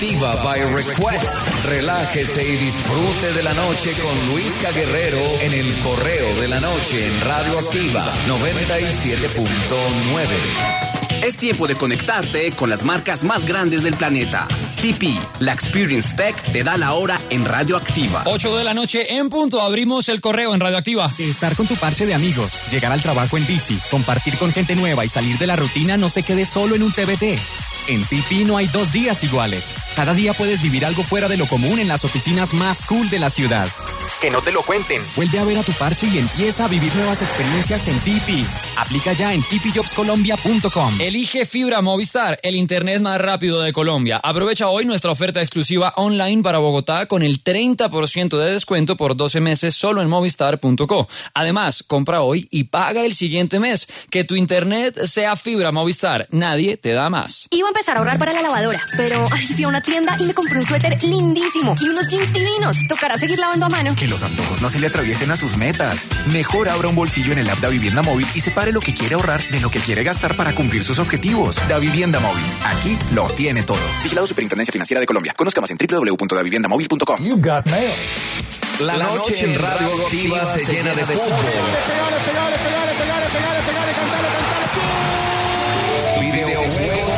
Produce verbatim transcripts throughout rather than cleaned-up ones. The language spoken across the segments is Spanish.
Activa by Request. Relájese y disfrute de la noche con Luisca Guerrero en el Correo de la Noche en Radio Activa noventa y siete punto nueve. Es tiempo de conectarte con las marcas más grandes del planeta. T P, la Experience Tech, te da la hora en Radio Activa. ocho de la noche en punto, abrimos el correo en Radio Activa. Estar con tu parche de amigos, llegar al trabajo en bici, compartir con gente nueva y salir de la rutina no se quede solo en un T B T. En T P no hay dos días iguales. Cada día puedes vivir algo fuera de lo común en las oficinas más cool de la ciudad. Que no te lo cuenten. Vuelve a ver a tu parche y empieza a vivir nuevas experiencias en T P. Aplica ya en t p jobs colombia punto com. Elige fibra Movistar, el internet más rápido de Colombia. Aprovecha hoy nuestra oferta exclusiva online para Bogotá con el treinta por ciento de descuento por doce meses solo en movistar punto co. Además, compra hoy y paga el siguiente mes. Que tu internet sea fibra Movistar. Nadie te da más. Iba a empezar a ahorrar para la lavadora, pero ay, fui a una tienda y me compré un suéter lindísimo y unos jeans divinos. Tocará seguir lavando a mano. Que los antojos no se le atraviesen a sus metas. Mejor abra un bolsillo en el app Da Vivienda Móvil y separe lo que quiere ahorrar de lo que quiere gastar para cumplir sus objetivos. Da Vivienda Móvil. Aquí lo tiene todo. Vigilado Superintendencia Financiera de Colombia. Conozca más en w w w punto da vivienda móvil punto com. You've got mail. La, La noche, noche en Radio Activa, Activa se llena de fútbol. Pegale, pegale, pegale, pegale, pegale, pegale, cantale, cantale. Videojuegos.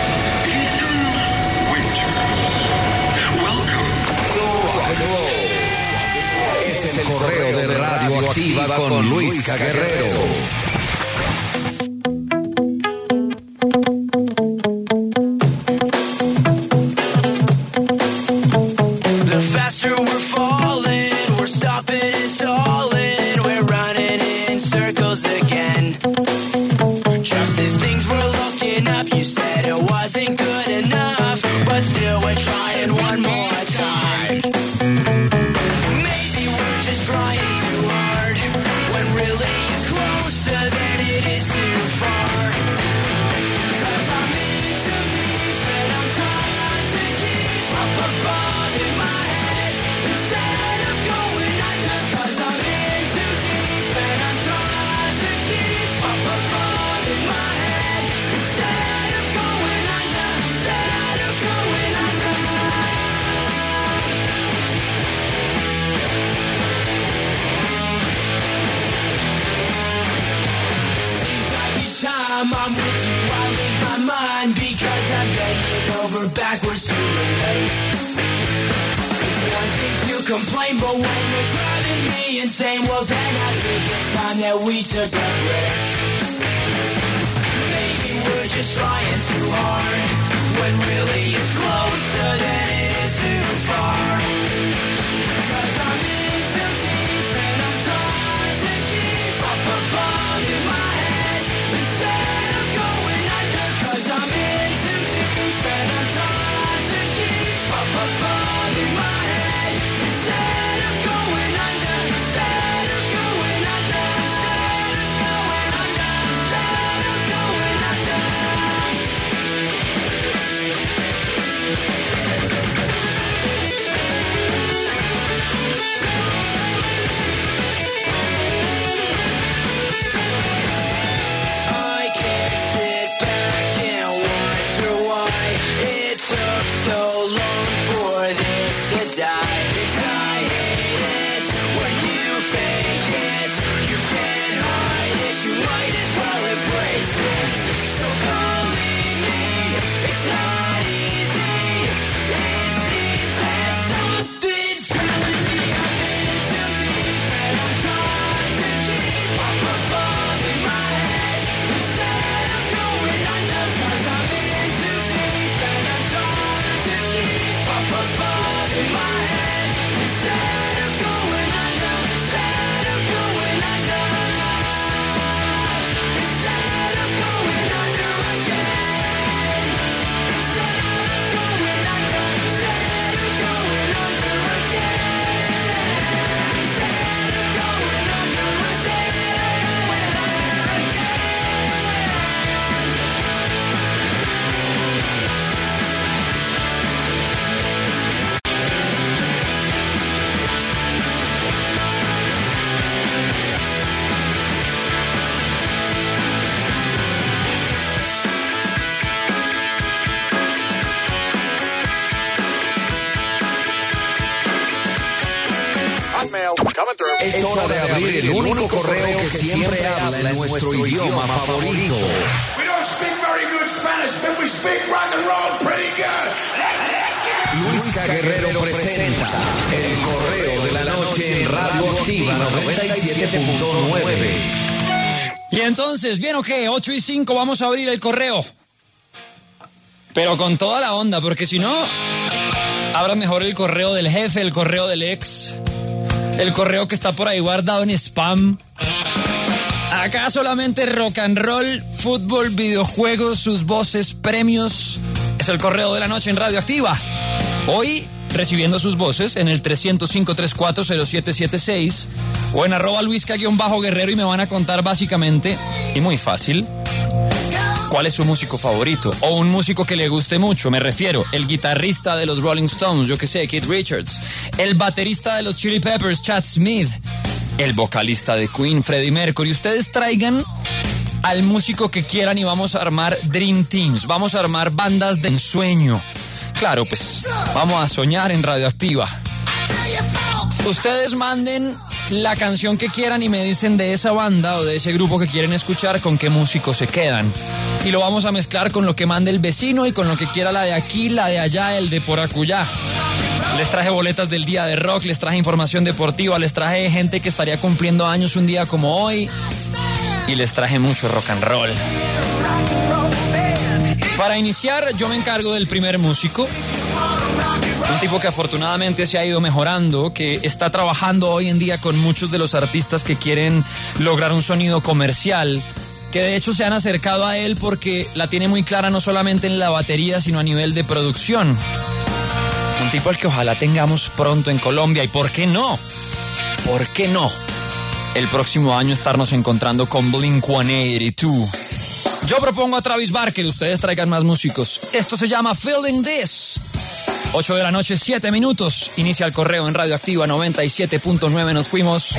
Es el correo de Radio Activa con Luisca Guerrero. Complain, but when you're driving me insane, well then I think it's time that we took a break. Maybe we're just trying too hard, when really it's closer than it is too far. Cause I'm in too deep and I'm trying to keep up a ball in my head instead of going under. Cause I'm in too deep and I'm trying to keep up a ball in my head. Instead of going under, instead of going under, instead of going under, instead of going under. I can't sit back and wonder why it took so long for this to die. In my head. coming through. Es hora de abrir el único correo que siempre habla en nuestro idioma favorito. We don't speak very good Spanish, but we speak rock and roll pretty good. Let's, let's get Luisca Guerrero presenta El Correo de la Noche en Radio Activa noventa y siete punto nueve. Y entonces, bien o qué, ocho y cinco, vamos a abrir el correo. Pero con toda la onda, porque si no, abra mejor el correo del jefe, el correo del ex, el correo que está por ahí guardado en spam. Acá solamente rock and roll, fútbol, videojuegos, sus voces, premios. Es el Correo de la Noche en Radio Activa. Hoy, recibiendo sus voces en el tres cero cinco, tres cuatro cero siete siete seis o en arroba luisca-guerrero, y me van a contar básicamente, y muy fácil, cuál es su músico favorito o un músico que le guste mucho. Me refiero, el guitarrista de los Rolling Stones, yo que sé, Keith Richards, el baterista de los Chili Peppers, Chad Smith, el vocalista de Queen, Freddie Mercury. Ustedes traigan al músico que quieran y vamos a armar Dream Teams, vamos a armar bandas de ensueño. Claro, pues vamos a soñar en Radioactiva. Ustedes manden la canción que quieran y me dicen de esa banda o de ese grupo que quieren escuchar con qué músicos se quedan. Y lo vamos a mezclar con lo que mande el vecino y con lo que quiera la de aquí, la de allá, el de por acullá. Les traje boletas del día de rock, les traje información deportiva, les traje gente que estaría cumpliendo años un día como hoy y les traje mucho rock and roll. Para iniciar, yo me encargo del primer músico. Un tipo que afortunadamente se ha ido mejorando, que está trabajando hoy en día con muchos de los artistas que quieren lograr un sonido comercial, que de hecho se han acercado a él porque la tiene muy clara no solamente en la batería, sino a nivel de producción. Un tipo al que ojalá tengamos pronto en Colombia. ¿Y por qué no? ¿Por qué no? El próximo año estarnos encontrando con Blink ciento ochenta y dos. Yo propongo a Travis Barker, ustedes traigan más músicos. Esto se llama Feeling This. ocho de la noche, siete minutos. Inicia el correo en Radioactiva noventa y siete punto nueve. Nos fuimos.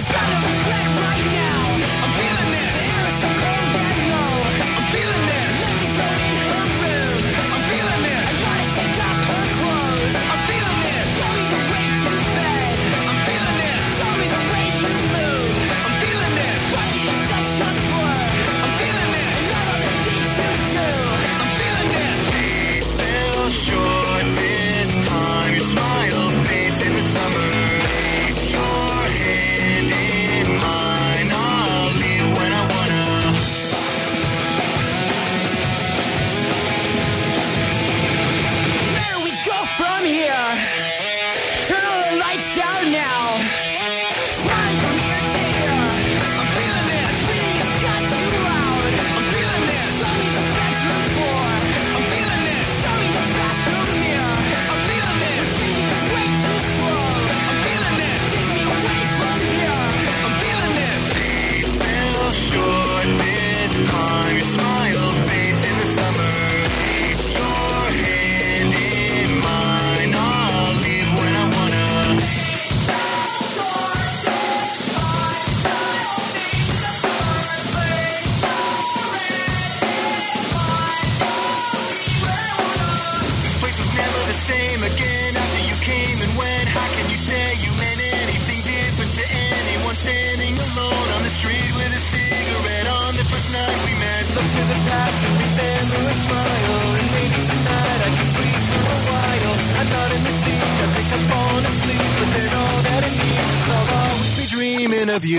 Of you.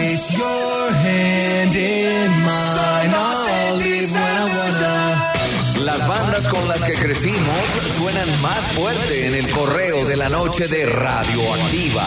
Your hand in mine, I'll leave when I wanna. Las bandas con las que crecimos suenan más fuerte en el correo de la noche de Radioactiva.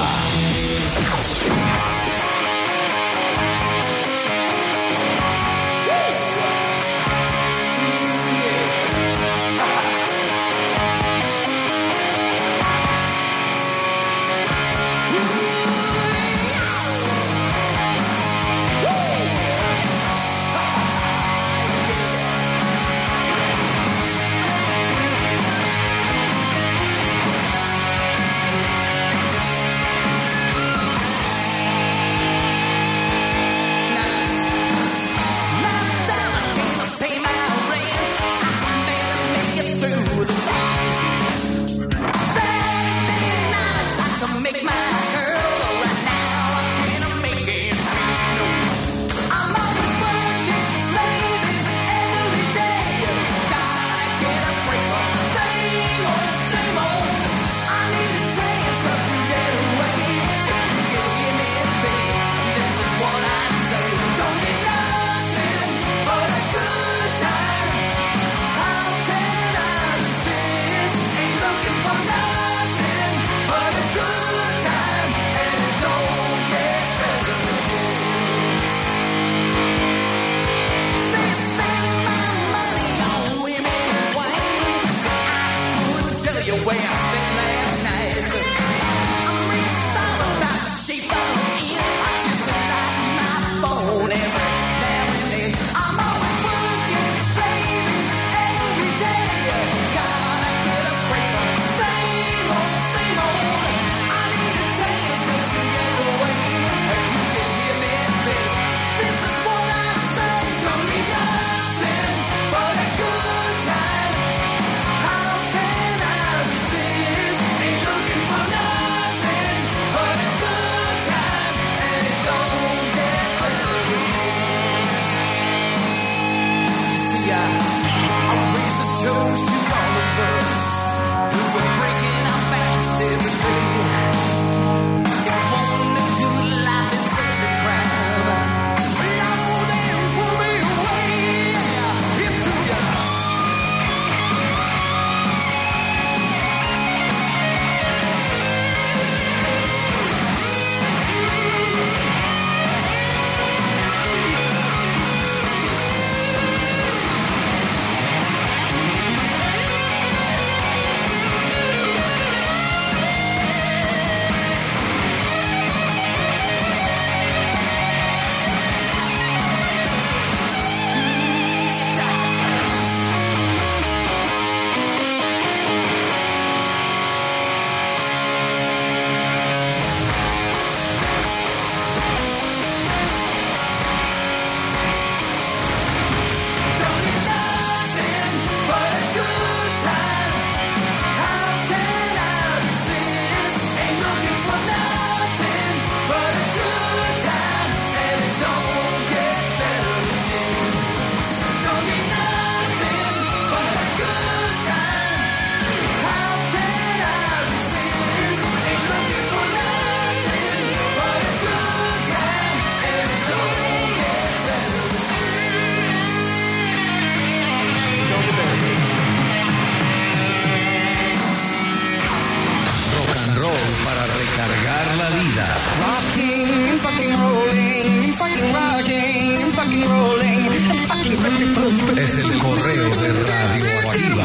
Es el correo de Radioactiva.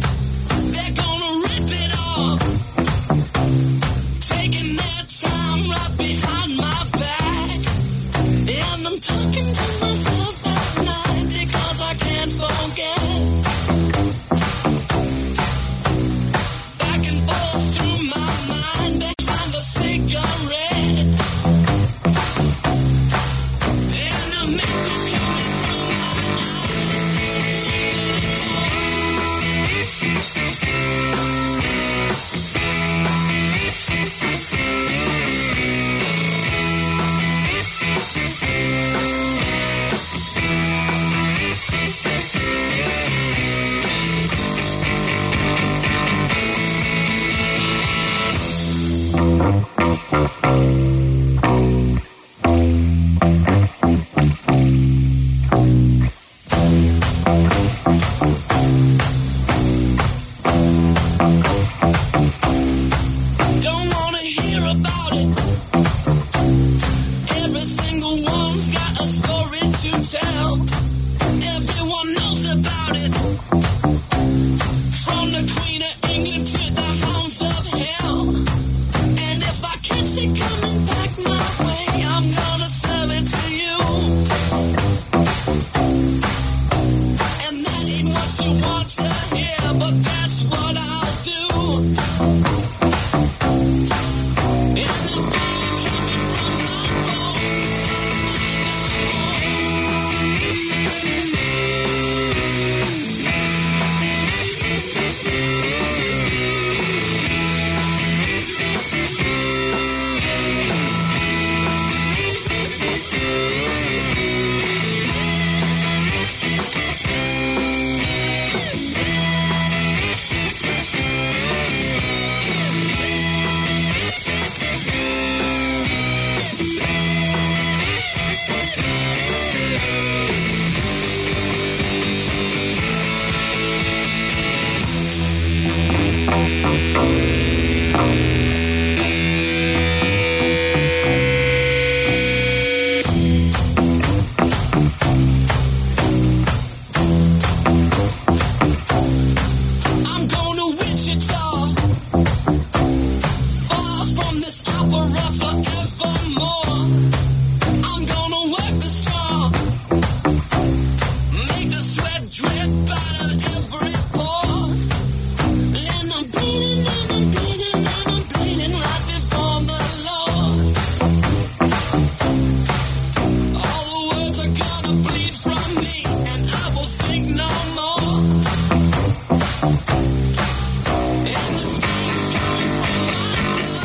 Taking their time. about it. Every single one's got a story to tell. Everyone knows about it. From the Queen of England to the hounds of hell. And if I catch it coming back my way, I'm gonna serve it to you. And that ain't what you want to hear, but that's what I'll do. And if you hear me from my bones, I'm going to Wichita, far from this opera forevermore. I'm gonna work the straw, make the sweat drip out of every pore. And I'm bleeding, and I'm bleeding, and I'm bleeding right before the Lord. All the words are gonna bleed from me, and I will think no more. And the steam's coming from my tongue,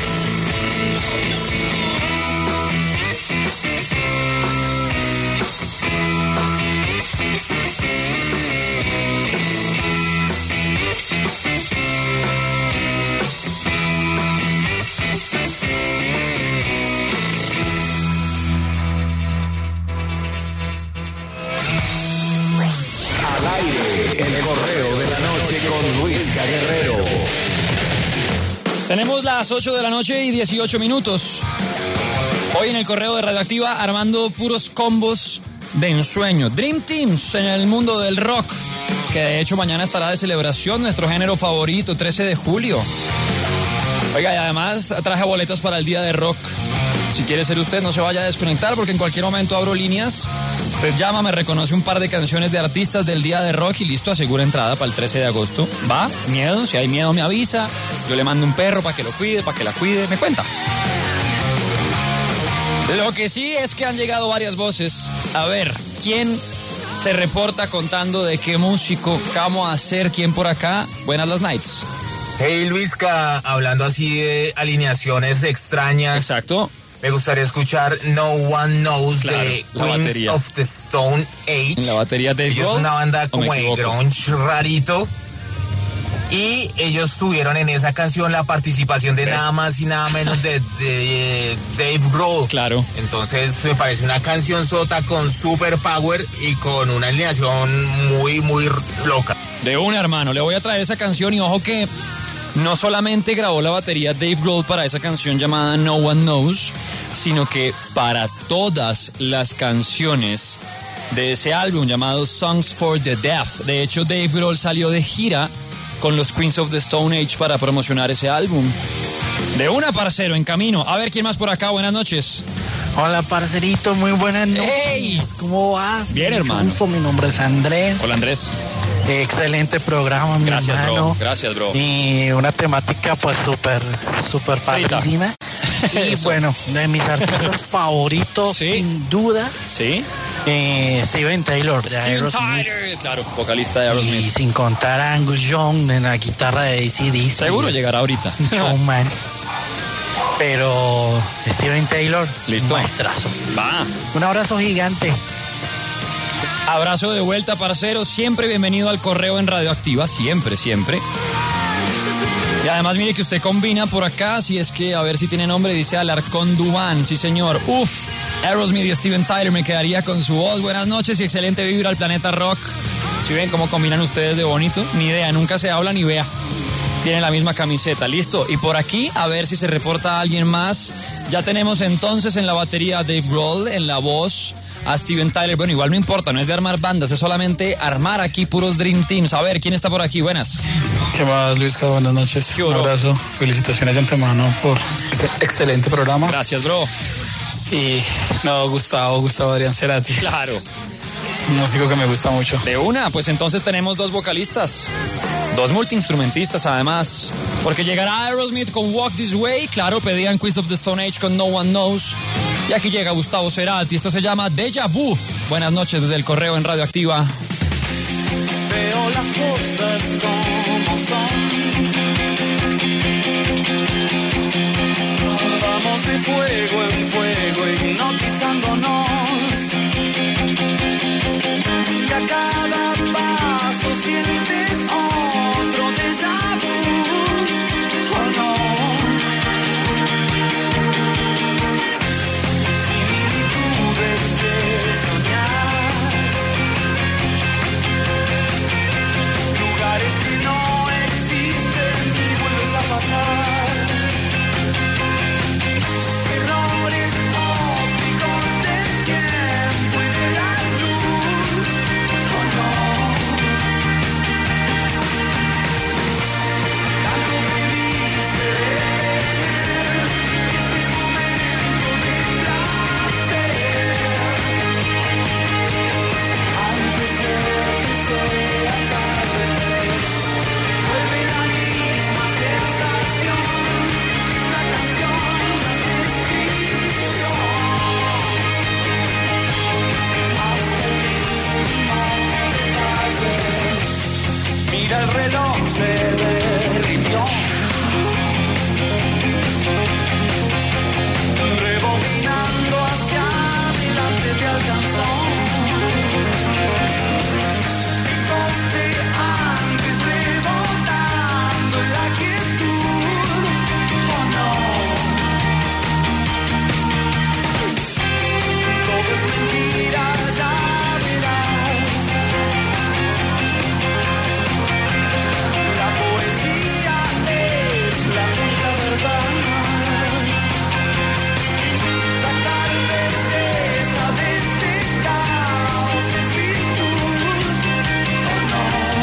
Al aire, el correo de la noche con Luisca Guerrero. Tenemos las ocho de la noche y dieciocho minutos. Hoy en el correo de Radioactiva armando puros combos de ensueño. Dream Teams en el mundo del rock, que de hecho mañana estará de celebración, nuestro género favorito, trece de julio. Oiga, y además traje boletas para el Día de Rock. Si quiere ser usted, no se vaya a desconectar porque en cualquier momento abro líneas. Usted llama, me reconoce un par de canciones de artistas del Día de Rock y listo, asegura entrada para el trece de agosto. ¿Va? Miedo, si hay miedo me avisa. Yo le mando un perro para que lo cuide, para que la cuide, me cuenta. Lo que sí es que han llegado varias voces. A ver, ¿quién se reporta contando de qué músico, qué vamos a hacer, quién por acá? Buenas las nights. Hey Luisca, hablando así de alineaciones extrañas. Exacto. Me gustaría escuchar No One Knows Claro, de la Queens batería. of the Stone Age. En la batería de Ellos Gold, es una banda ¿o me como de equivoco? grunge rarito. Y ellos tuvieron en esa canción la participación de Sí. nada más y nada menos de, de, eh, Dave Grohl. Claro. Entonces me parece una canción sota con super power y con una alineación muy, muy loca. De una, hermano, le voy a traer esa canción y ojo que no solamente grabó la batería Dave Grohl para esa canción llamada No One Knows, sino que para todas las canciones de ese álbum llamado Songs for the Deaf. De hecho, Dave Grohl salió de gira con los Queens of the Stone Age para promocionar ese álbum. De una, parcero, en camino. A ver, ¿quién más por acá? Buenas noches. Hola, parcerito, muy buenas noches. ¡Hey! ¿Cómo vas? Bien, Mucho hermano. gusto, mi nombre es Andrés. Hola, Andrés. Excelente programa, mi Gracias, hermano. bro. Gracias, bro. Y una temática pues súper, súper padrísima. Y Eso. bueno, de mis artistas favoritos, Sí. sin duda, ¿Sí? eh, Steven Taylor de Steven Aerosmith. Tyler, claro, vocalista de Y Aerosmith. sin contar a Angus Young en la guitarra de A C D C. Seguro llegará ahorita. Un showman. Pero Steven Taylor, Listo. maestrazo. Va. Un abrazo gigante. Abrazo de vuelta, parcero. Siempre bienvenido al correo en Radioactiva. Siempre, siempre. Y además, mire que usted combina por acá. Si es que, a ver si tiene nombre, dice Alarcón Dubán. Sí, señor. Uf. Aerosmith y Steven Tyler, me quedaría con su voz. Buenas noches y excelente vibra al planeta rock. Si ven cómo combinan ustedes de bonito, ni idea. Nunca se habla ni vea. tiene la misma camiseta. Listo. Y por aquí, a ver si se reporta alguien más. Ya tenemos entonces en la batería a Dave Grohl, en la voz a Steven Tyler. Bueno, igual no importa, no es de armar bandas, es solamente armar aquí puros Dream Teams. A ver, ¿quién está por aquí? Buenas. ¿Qué más, Luis? Buenas noches. Un abrazo. Felicitaciones de antemano por este excelente programa. Gracias, bro. Y no, Gustavo, Gustavo Adrián Cerati. Claro. Un músico que me gusta mucho. De una, pues entonces tenemos dos vocalistas, dos multiinstrumentistas además, porque llegará Aerosmith con Walk This Way, claro, pedían Queens of the Stone Age con No One Knows, y aquí llega Gustavo Cerati, esto se llama Deja Vu. Buenas noches desde el Correo en Radioactiva. Veo las cosas como son. Vamos de fuego en fuego hipnotizándonos. Y a cada paso sientes otro déjà vu, ¿o no? Similitudes que soñás, lugares que no existen y vuelves a pasar. Errores ópticos del tiempo y de la luz, ¿o no? Tanto me diste de tener ese momento de placer. Antes de que sea tarde, vuelve la misma sensación. Esta canción ya se escribió. Hasta el mínimo detalle. Mira el reloj, se derritió. Rebobinando hacia adelante te alcanzó. Ecos de antes rebotando en la quietud, ¿o no? Todo es mentira, ya verás. La poesía es la única verdad. Sacar belleza de este caos es virtud, ¿o no?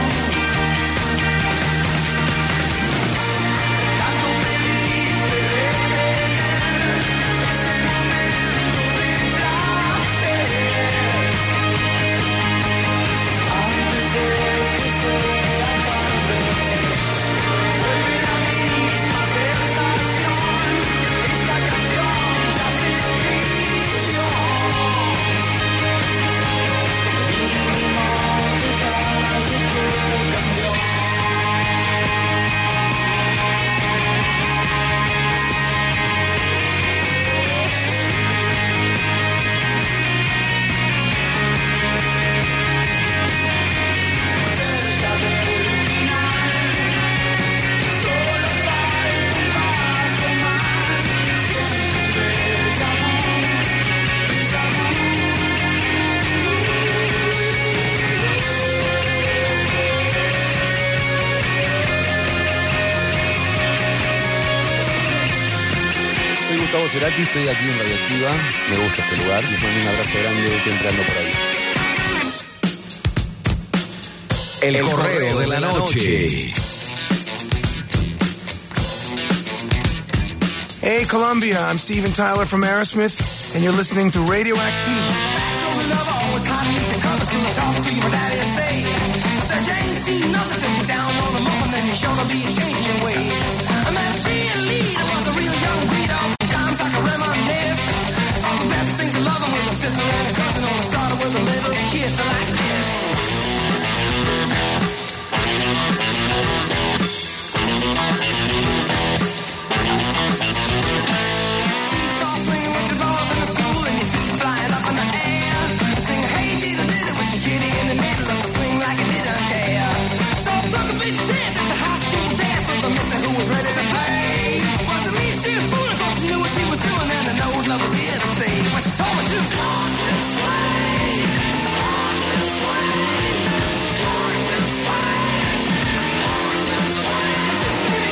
Tanto me diste de tener ese momento de placer. Antes de que sea tarde, vuelve la misma sensación. Esta canción ya se escribió. Mínimo detalle que cambió. Cerca del final, solo falta un paso más. Siento un déjà vu, déjà Soy Gustavo Cerati, estoy aquí en Radioactiva, me gusta este lugar, les mando un abrazo grande, siempre ando por ahí. El Correo de la Noche. Hey, Colombia, I'm Steven Tyler from Aerosmith, and you're listening to Radioactive. This way.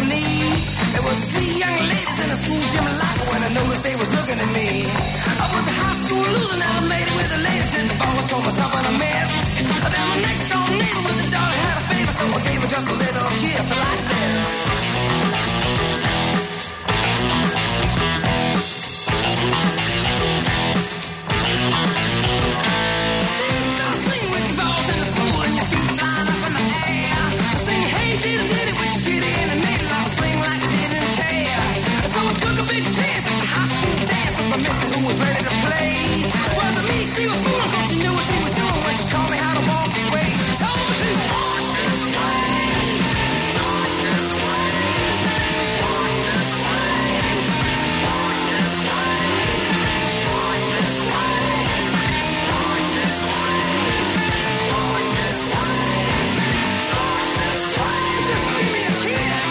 company. There was three young ladies in a school gym locker when I noticed they was looking at me. I was a high school loser, never made it with the ladies. Did the boss told myself in a mess. Then my next door neighbor with the daughter had a favor, so I gave her just a little kiss like this. She was fooling 'cause she knew what she was doing when she taught me how to walk away. She told me to walk this way, walk this way, walk this way, walk this way, walk this way, walk this way, walk this way, walk this way. Just give me a kiss.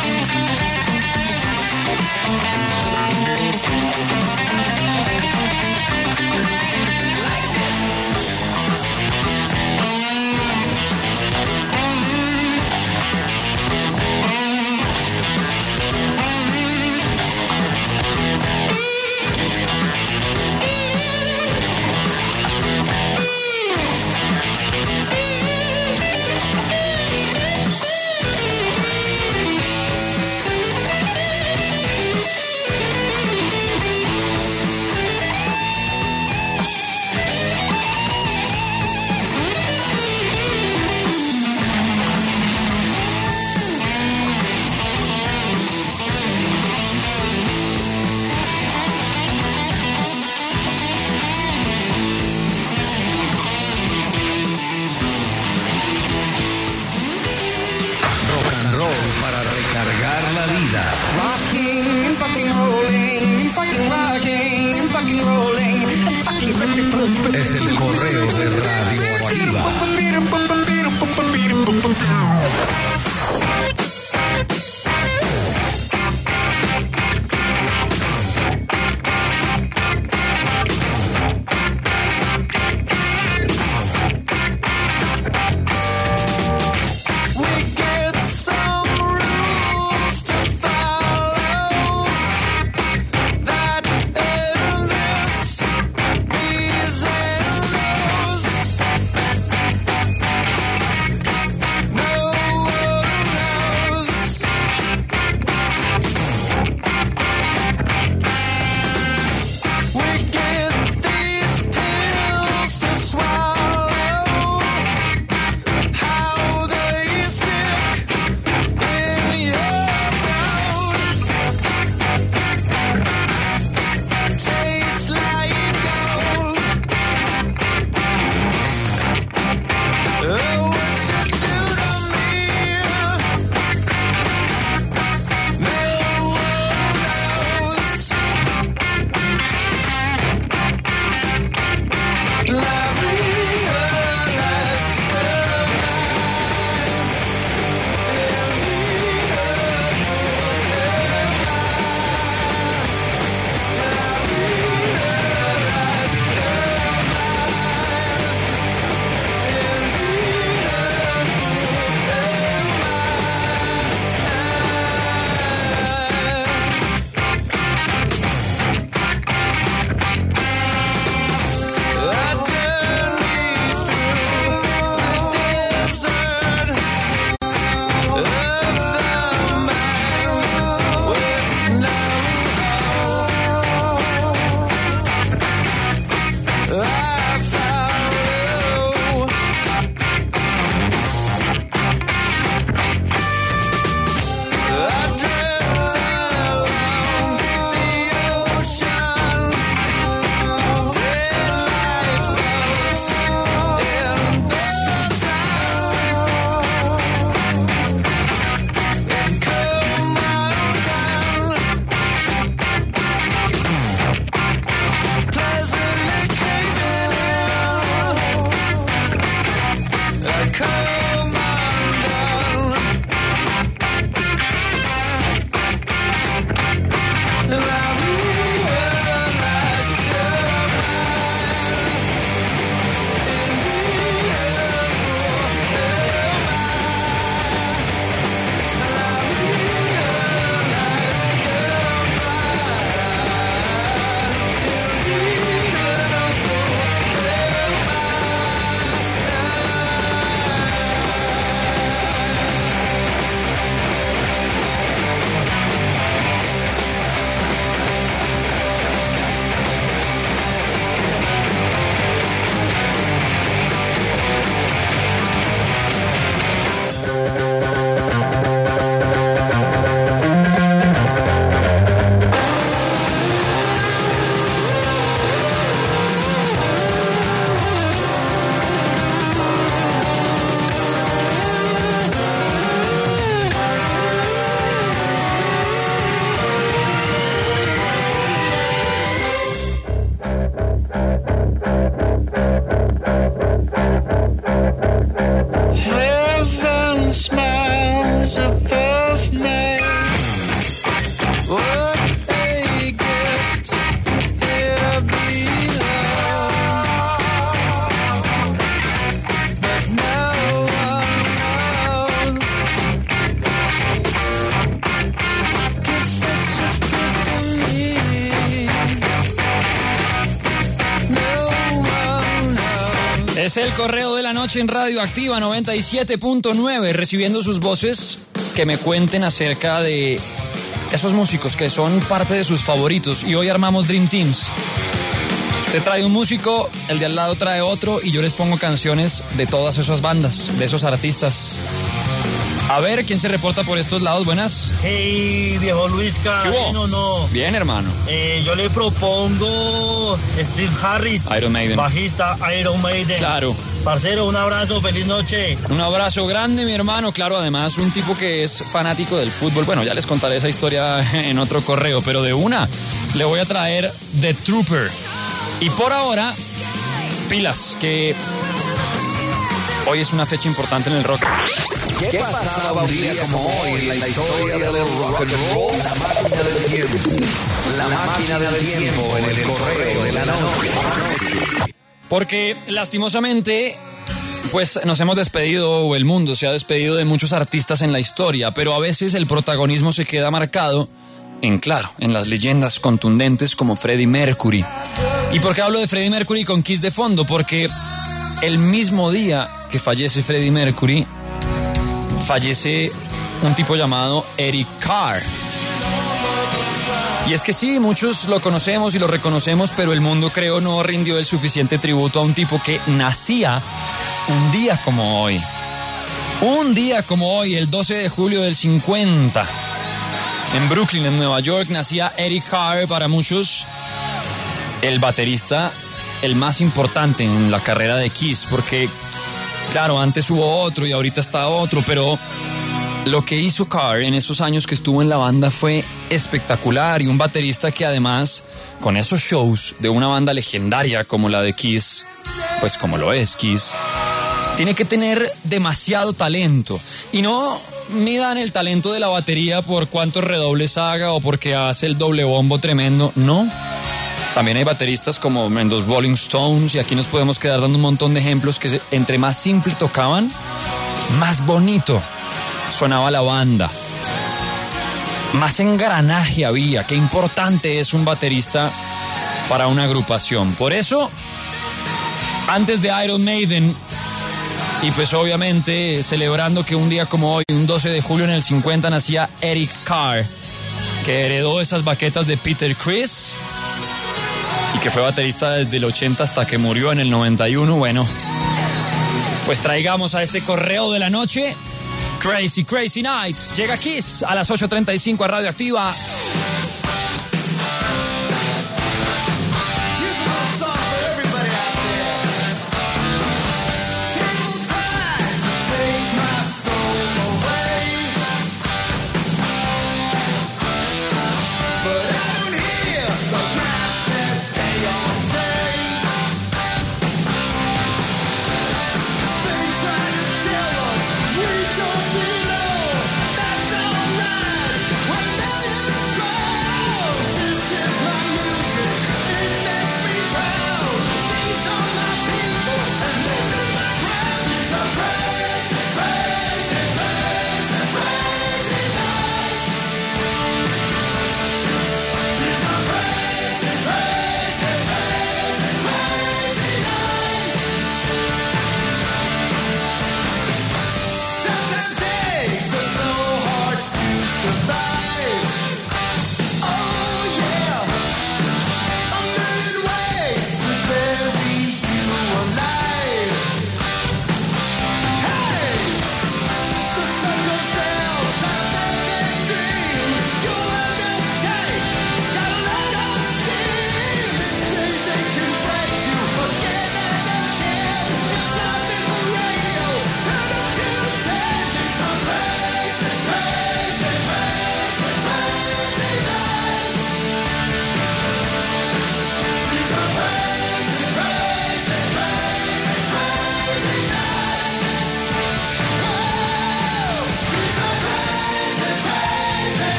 Para recargar la vida. Rocking and fucking rolling and fucking rocking and fucking rolling and fucking Es el correo de Radio Activa. no Es el correo de la noche en Radio Activa noventa y siete punto nueve, recibiendo sus voces que me cuenten acerca de esos músicos que son parte de sus favoritos. Y hoy armamos Dream Teams. Usted trae un músico, el de al lado trae otro y yo les pongo canciones de todas esas bandas, de esos artistas. A ver, ¿quién se reporta por estos lados? Buenas. Hey, viejo Luisca, ¿bien o no? Bien, hermano. Eh, yo le propongo Steve Harris, Iron Maiden. Bajista Iron Maiden. Claro. Parcero, un abrazo, feliz noche. Un abrazo grande, mi hermano. Claro, además, un tipo que es fanático del fútbol. Bueno, ya les contaré esa historia en otro correo, pero de una le voy a traer The Trooper. Y por ahora, pilas, que hoy es una fecha importante en el rock. ¿Qué pasaba un día como hoy en la historia del rock and roll? La máquina del tiempo. La máquina del tiempo en el correo de la noche. Porque lastimosamente, pues nos hemos despedido, o el mundo se ha despedido de muchos artistas en la historia, pero a veces el protagonismo se queda marcado en, claro, en las leyendas contundentes como Freddie Mercury. ¿Y por qué hablo de Freddie Mercury con Kiss de fondo? Porque el mismo día que fallece Freddie Mercury, fallece un tipo llamado Eric Carr. Y es que sí, muchos lo conocemos y lo reconocemos, pero el mundo, creo, no rindió el suficiente tributo a un tipo que nacía un día como hoy. Un día como hoy, el doce de julio del cincuenta. En Brooklyn, en Nueva York, nacía Eric Carr, para muchos el baterista, el más importante en la carrera de Kiss, porque claro, antes hubo otro y ahorita está otro, pero lo que hizo Carr en esos años que estuvo en la banda fue espectacular, y un baterista que además, con esos shows de una banda legendaria como la de Kiss, pues como lo es Kiss, tiene que tener demasiado talento. Y no midan el talento de la batería por cuántos redobles haga o porque hace el doble bombo tremendo, no. También hay bateristas como en los Rolling Stones, y aquí nos podemos quedar dando un montón de ejemplos que entre más simple tocaban, más bonito sonaba la banda. Más engranaje había. Qué importante es un baterista para una agrupación. Por eso, antes de Iron Maiden, y pues obviamente celebrando que un día como hoy, un doce de julio en el cincuenta, nacía Eric Carr, que heredó esas baquetas de Peter Criss y que fue baterista desde el ochenta hasta que murió en el noventa y uno. Bueno, pues traigamos a este correo de la noche Crazy Crazy Nights. Llega Kiss a las ocho treinta y cinco a Radio Activa. That's alright. When millions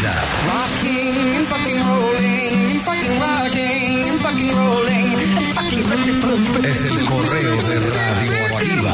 noventa. Rocking and fucking rolling and fucking rocking and fucking rolling and fucking Es el correo de Radio Activa.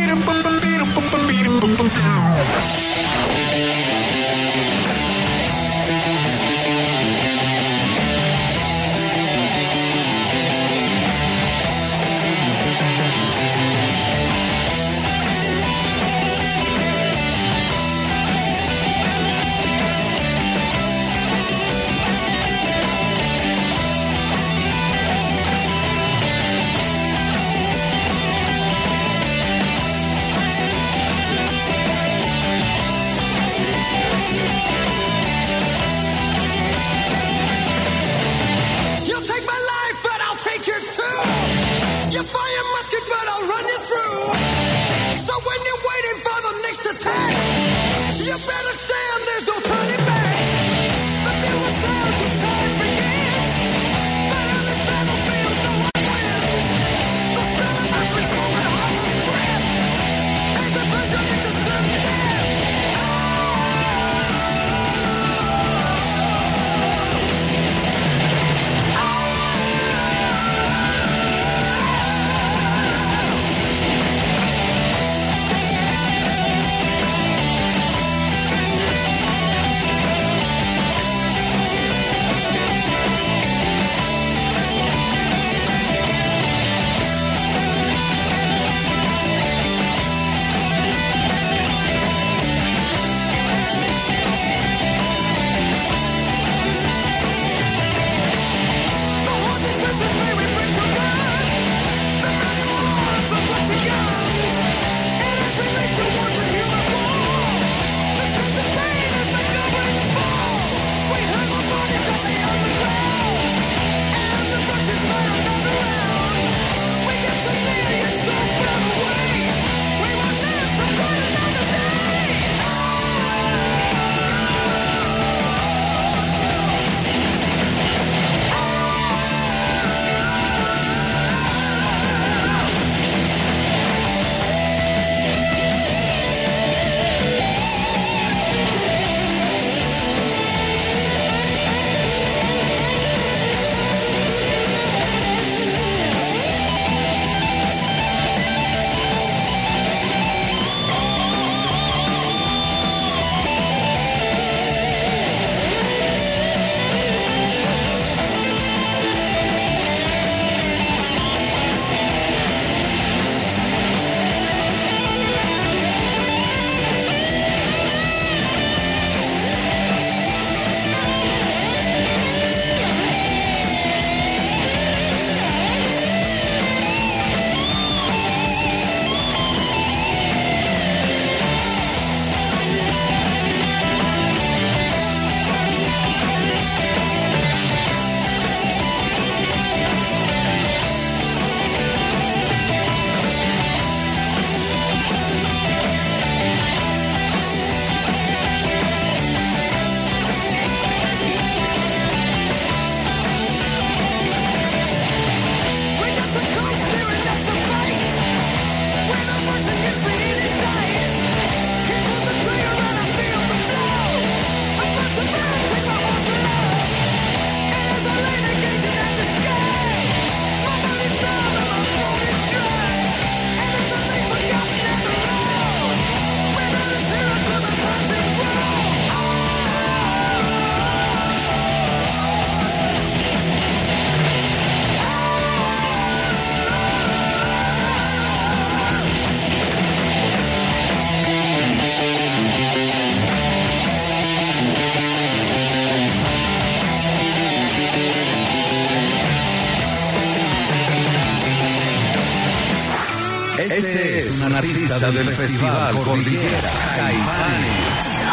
Este es un artista del Festival Cordillera, Caifanes.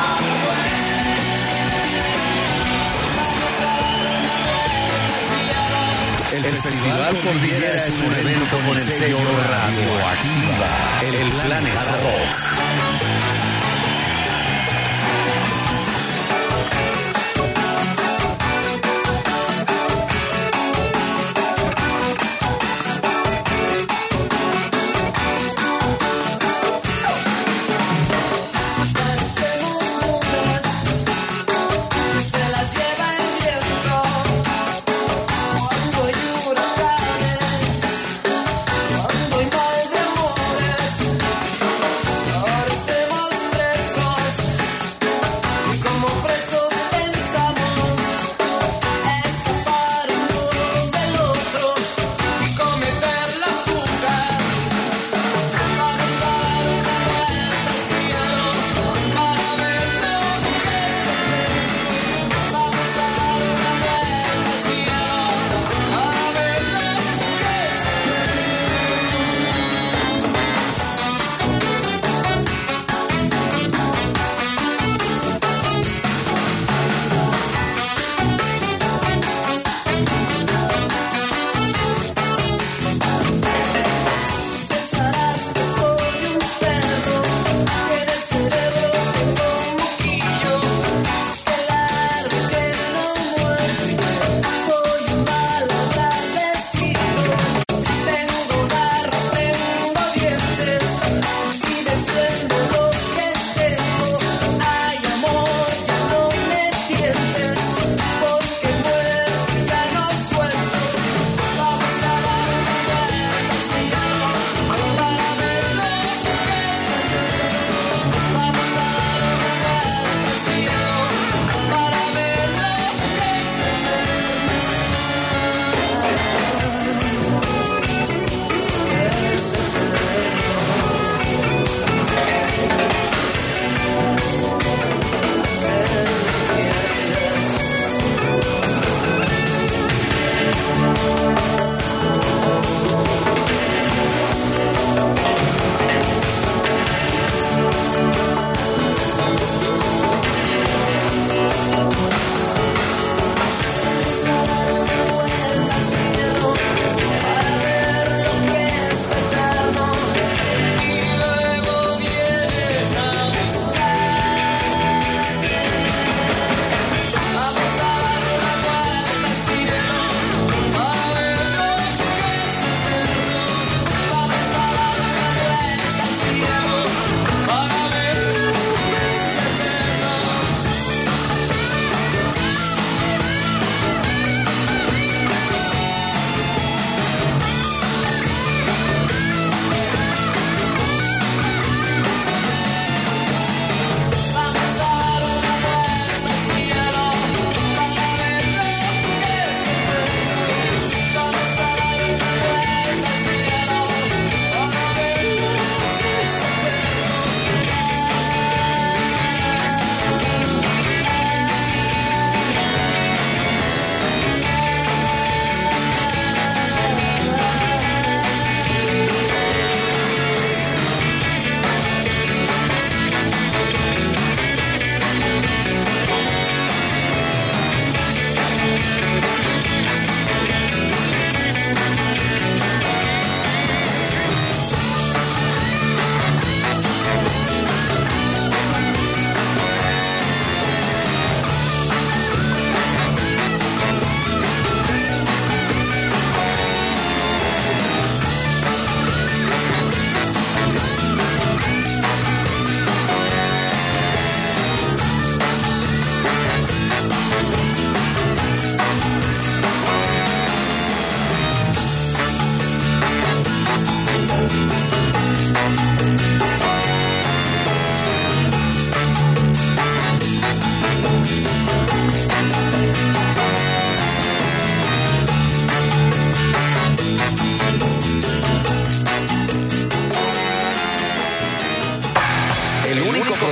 El Festival Cordillera es un evento con el sello Radioactiva, el Planeta Rock. Say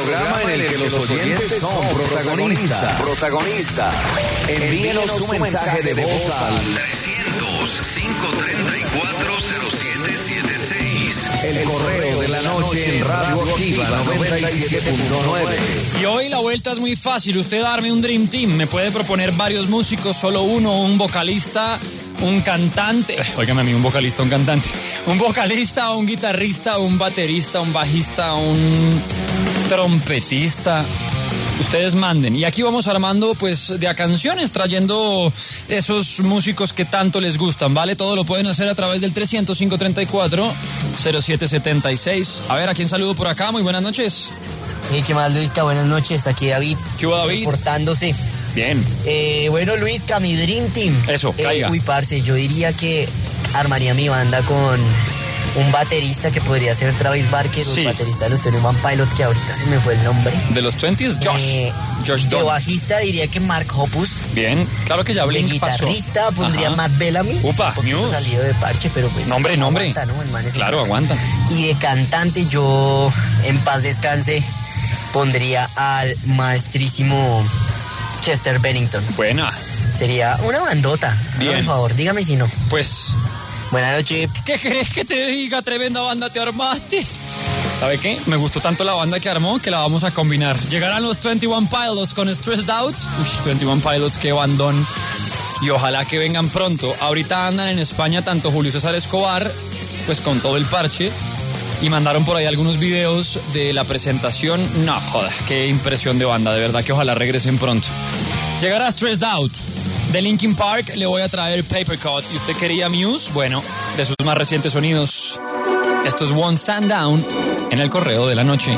programa en el que los oyentes son protagonistas. Protagonistas. Envíenos su mensaje de voz al trescientos, cinco treinta y cuatro, cero siete siete seis. El correo de la noche en Radio Activa noventa y siete punto nueve. Y hoy la vuelta es muy fácil. Usted darme un Dream Team. Me puede proponer varios músicos, solo uno, un vocalista, un cantante. Óigame a mí, un vocalista, un cantante. Un vocalista, un guitarrista, un baterista, un bajista, un trompetista. Ustedes manden. Y aquí vamos armando, pues, de a canciones, trayendo esos músicos que tanto les gustan, ¿vale? Todo lo pueden hacer a través del trescientos, cinco treinta y cuatro, cero siete setenta y seis. A ver, ¿a quién saludo por acá? Muy buenas noches. Hey, ¿qué más, Luisca? Buenas noches. Aquí David. ¿Qué hubo, David? Reportándose. Bien. Eh, bueno, Luisca, mi Dream Team. Eso, eh, caiga. Uy, parce, yo diría que armaría mi banda con un baterista que podría ser Travis Barker, Sí. un baterista de los Twenty One Pilots, que ahorita se me fue el nombre. De los veinte, Josh. Eh, Josh de Dunn. bajista diría que Mark Hoppus. Bien, claro que ya De Blink pasó. guitarrista pondría Ajá. Matt Bellamy. Upa, un poquito Muse. salido de parche, pero pues... Nombre, nombre. aguanta, ¿no? El man es un Claro, crack. aguanta. Y de cantante yo, en paz descanse, pondría al maestrísimo Chester Bennington. Buena. Sería una bandota. Bien. Por favor, dígame si no. Pues, Buenas noches. ¿qué querés que te diga? Tremenda banda te armaste. ¿Sabe qué? Me gustó tanto la banda que armó que la vamos a combinar. Llegarán los veintiuno Pilots con Stressed Out. Uy, veintiuno Pilots, qué bandón. Y ojalá que vengan pronto. Ahorita andan en España tanto Julio César Escobar, pues con todo el parche. Y mandaron por ahí algunos videos de la presentación. No, joda, qué impresión de banda. De verdad que ojalá regresen pronto. Llegará Stressed Out. De Linkin Park le voy a traer Paper Cut. ¿Y usted quería Muse? Bueno, de sus más recientes sonidos. Esto es Won't Stand Down en el correo de la noche.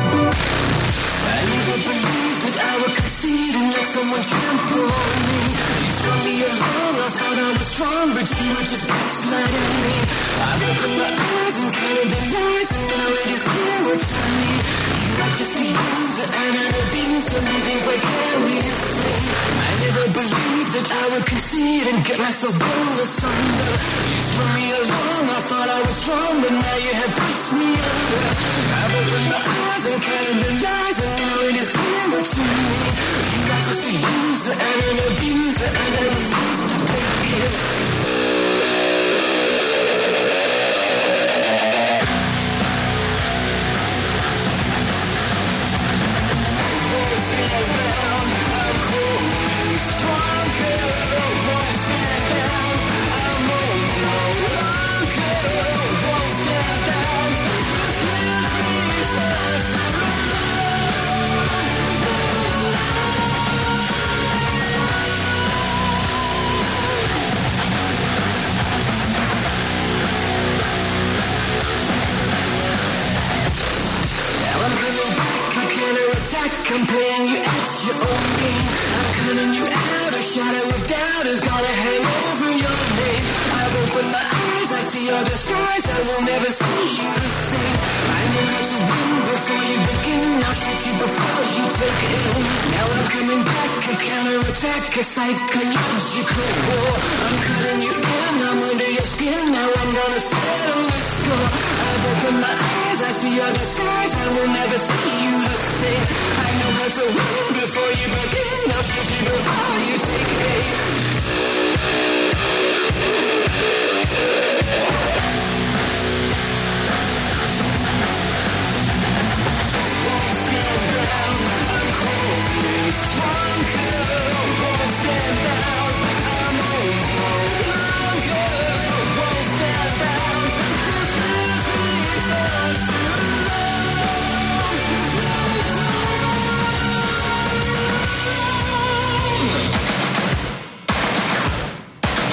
I never believed that I would concede and get myself blown asunder. You threw me along, I thought I was strong, but now you have pushed me under. I've opened my eyes and counted the lies, and now it is clearer to me. You are just a user and an abuser, and I refuse to take it. I'm playing you at your own game. I'm cutting you out. A shadow of doubt is gonna hang over your name. I've opened my eyes. I see your disguise. I will never see you the same. I know how to win before you begin. I'll shoot you before you take it in. Now I'm coming back. A counterattack. A psychological war. I'm cutting you in. I'm under your skin. Now I'm gonna settle the score. I've opened my eyes. I see your disguise. I will never see you the same. I know how to win before you begin. I'll shoot you before you take aim. Won't stand down. I'm cold and stronger. Won't stand down. I'm old no longer. Won't stand down. Just leave me for too long.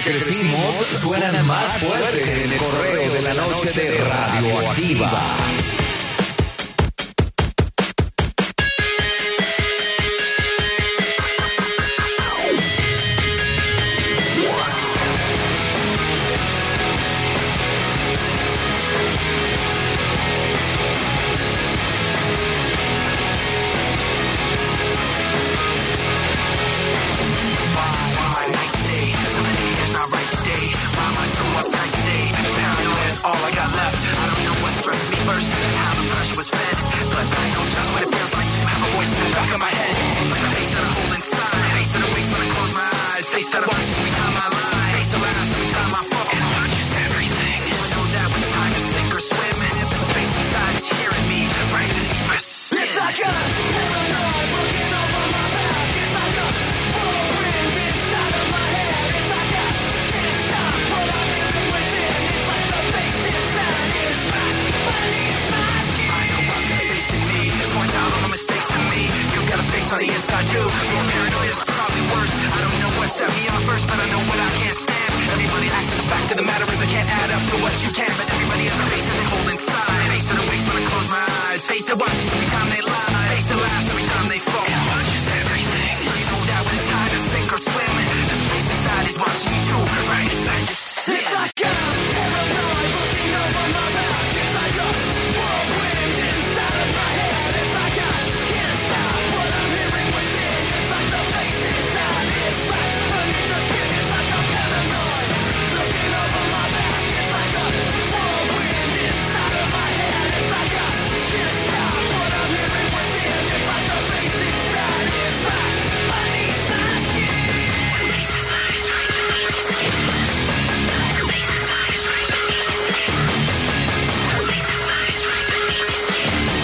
crecimos suenan más fuerte en el correo de la noche de Radioactiva. All I got left, I don't know what stressed me first, how the pressure was fed, but I know just what it feels like to have a voice in the back of my head, like a face that I hold inside, face that awakes when I close my eyes, face that I watch every time I lie, face that laughs every time I fall, and watches everything. So I know that when it's time to sink or swim, and if the face inside is hearing me, right beneath my skin. It's like a paranoid looking over my back. It's like a whirlwind inside of my head. It's like I can't stop what I'm hearing within. It's like the face inside is right beneath my skin. I know I'm the face in me. Point out all the mistakes in me. You've got a face on the inside too. Your paranoia is probably worse. I don't know what set me off first, but I know what I can't stand. Everybody acts, and the fact of the matter is I can't add up to what you can. But everybody has a face that they hold inside. Face that awakes when I close my eyes. Face that watches every time they lie. Face that laughs every time they fall. And watches everything. So you know that when it's time to sink or swim, that the face inside is watching you too. Right inside your skin. It's like a paranoid looking over my back. It's like a whirlwind inside of my head. It's like I can't stop what I'm hearing within. It's like the face inside is right beneath the skin. It's like a paranoid looking over my back. It's like a whirlwind inside of my head. It's like I can't stop what I'm hearing within. It's like the face inside is right beneath my skin. The face inside is right beneath the skin. The face inside is right beneath the skin. The face inside is right beneath the skin.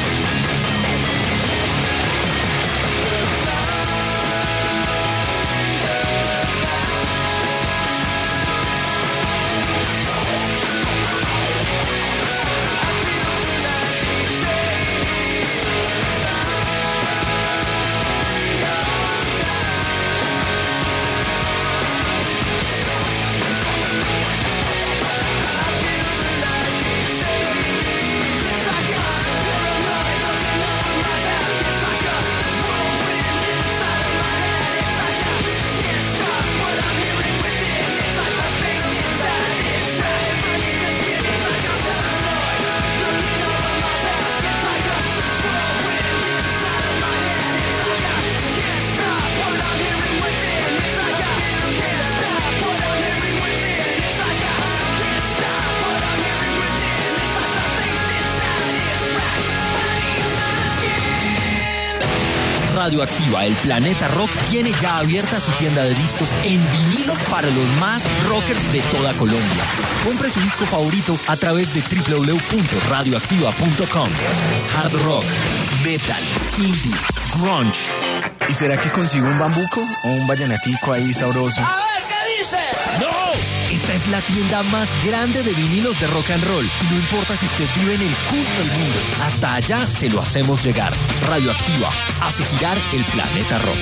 Radioactiva, el Planeta Rock, tiene ya abierta su tienda de discos en vinilo para los más rockers de toda Colombia. Compre su disco favorito a través de doble u doble u doble u punto radioactiva punto com. Hard rock, metal, indie, grunge. ¿Y será que consigo un bambuco o un vallenatico ahí sabroso? A ver, ¿qué dice? ¡No! Esta es la tienda más grande de vinilos de rock and roll. Y no importa si usted vive en el culo del mundo, hasta allá se lo hacemos llegar. Radioactiva hace girar el planeta rock.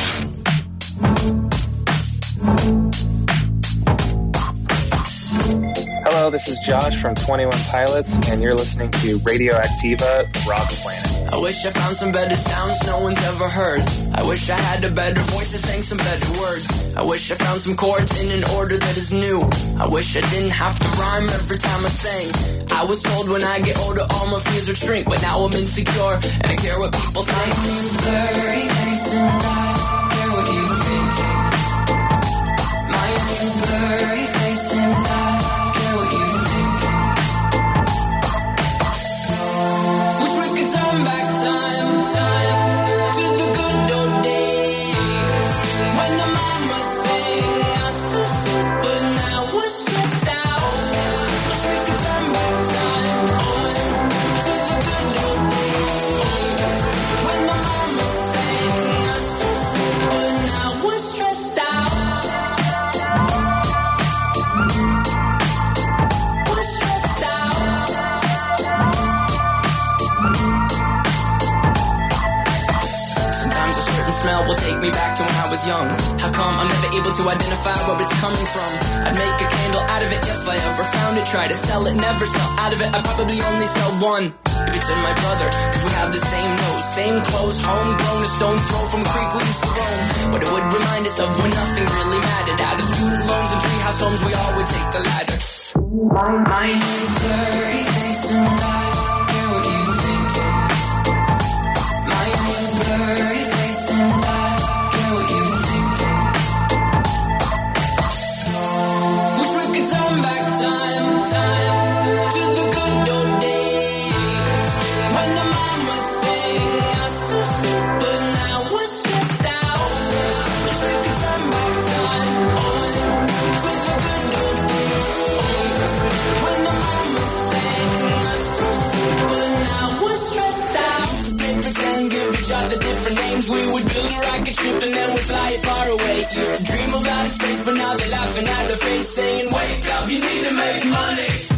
Hello, this is Josh from twenty-one Pilots, and you're listening to Radioactiva, Rock Planet. I wish I found some better sounds no one's ever heard. I wish I had a better voice that sang some better words. I wish I found some chords in an order that is new. I wish I didn't have to rhyme every time I sang. I was told when I get older all my fears would shrink, but now I'm insecure and I care what people think. My name's Blurry Face and I care what you think. My name's Blurry Face and I care what you think. Wish we could turn back time, time to the good old days when the mama sang us to sleep, but now we're stressed out. Wish we could turn back time on to the good old days when the mama sang us to sleep, but now we're stressed out. take me back to when I was young. How come I'm never able to identify where it's coming from? I'd make a candle out of it if I ever found it. Try to sell it, never sell out of it. I'd probably only sell one. Maybe to my brother, cause we have the same nose, same clothes, homegrown, a stone throw from a creek we used to roam. But it would remind us of when nothing really mattered. Out of student loans and treehouse homes, we all would take the ladder. My, my name's Blurry Face and I care what you think. My name's Blurry Face and I care what you think. Wish we could turn back time, time to the good old days when the mama sang us to sleep, but now we're stressed out. Wish we could turn back time on to the good old days when the mama sang us to sleep, but now we're stressed out. Play pretend, give each other different names. We would build a rocket ship and then we'd fly it far away. Used to dream of outer space, but now they're laughing at the face, saying, wake up, you need to make money.